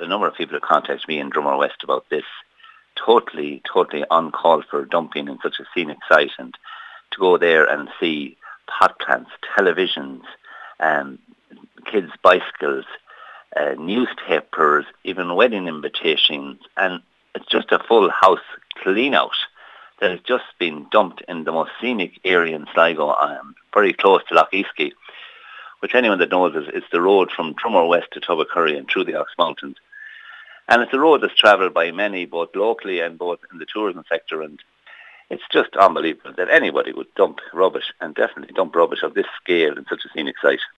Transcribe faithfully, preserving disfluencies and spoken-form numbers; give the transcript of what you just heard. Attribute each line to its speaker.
Speaker 1: number of people who contacted me in Drummer West about this. Totally, totally uncalled for dumping in such a scenic site, and to go there and see pot plants, televisions, um, kids' bicycles, uh, newspapers, even wedding invitations, and it's just a full house clean out that has just been dumped in the most scenic area in Sligo, um, very close to Lough Easkey, which anyone that knows is, is the road from Drummer West to Tubbercurry and through the Ox Mountains. And it's a road that's travelled by many, both locally and both in the tourism sector, and it's just unbelievable that anybody would dump rubbish, and definitely dump rubbish of this scale in such a scenic site.